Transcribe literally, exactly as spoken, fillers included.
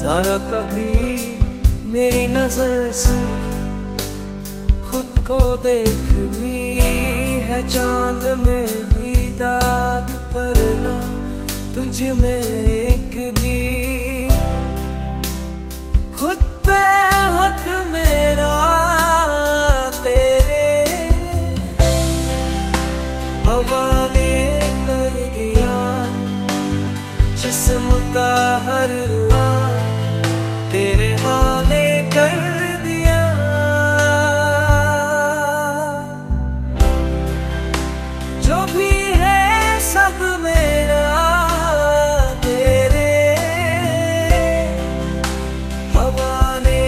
सारा कभी मेरी नजर से खुद को देख ली है, चांद में भी दाग पड़ना तुझ में एक दी। खुद पे हक मेरा तेरे हवाले कर दिया, जिस्म का हर